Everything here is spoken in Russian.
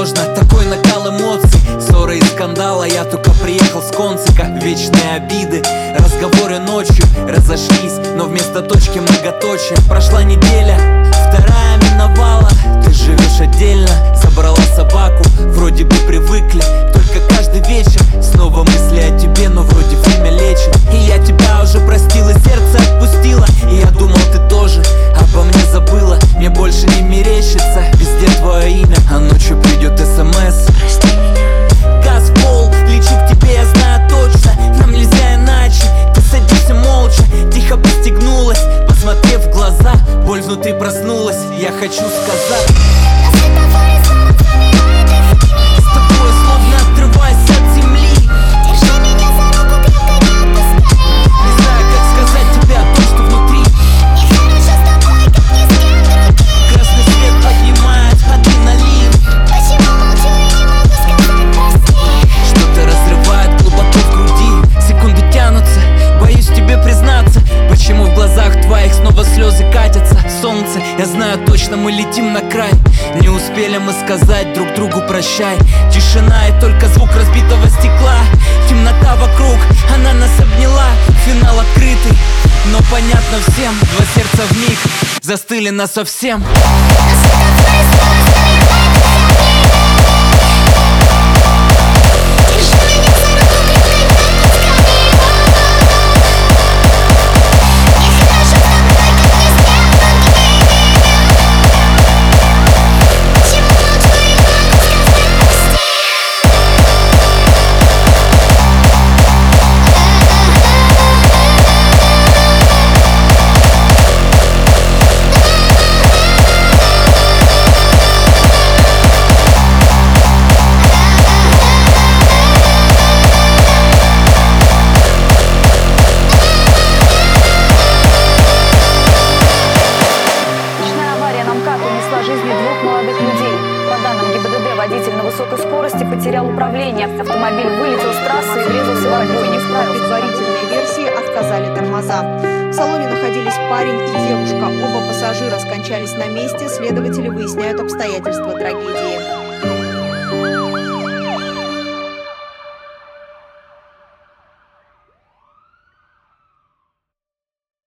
сложно, такой накал эмоций. Ссоры и скандала, я только приехал с концика. Вечные обиды, разговоры ночью разошлись, но вместо точки многоточие. Прошла неделя, вторая миновала. Ты живешь отдельно, забрала собаку. Вроде бы привыкли, только каждый вечер снова мысли о тебе, но вроде время лечит. И я тебя уже простил и сердце отпустила. И я думал, ты тоже обо мне забыла. Мне больше не мерещится везде твое имя, а ночью придет СМС. Прости меня. Газ в пол, лечу к тебе, я знаю точно. Нам нельзя иначе, ты садишься молча. Тихо пристегнулась, посмотрев в глаза. Боль внутри проснулась, я хочу сказать: с тобой словно отрываясь от земли. Держи меня за руку, крепко не отпускай. Не знаю, как сказать тебе о том, что внутри. Нехорошо с тобой, как ни с кем другим. Красный свет поднимает адреналин. Почему молчу и не могу сказать прости? Что-то разрывает глубоко в груди. Секунды тянутся, боюсь тебе признаться. Почему в глазах твоих снова слезы катятся? Солнце, я знаю точно, мы летим на край. Не успели мы сказать друг другу прощай. Тишина и только звук разбитого стекла. Темнота вокруг, она нас обняла. Финал открытый, но понятно всем. Два сердца вмиг застыли насовсем. На светофоре снова замигает огонь. Держи меня за руку, крепко не отпускай. Нехорошо с тобой, как ни с кем другим. Почему молчу и не могу сказать прости? Ночная авария на МКАД унесла жизни двух молодых людей. По данным ГИБДД, водитель на высокой скорости потерял управление. Автомобиль вылетел с трассы и врезался в отбойник. По предварительной версии отказали тормоза. В салоне находились парень и девушка. Оба пассажира скончались на месте. Следователи выясняют обстоятельства трагедии.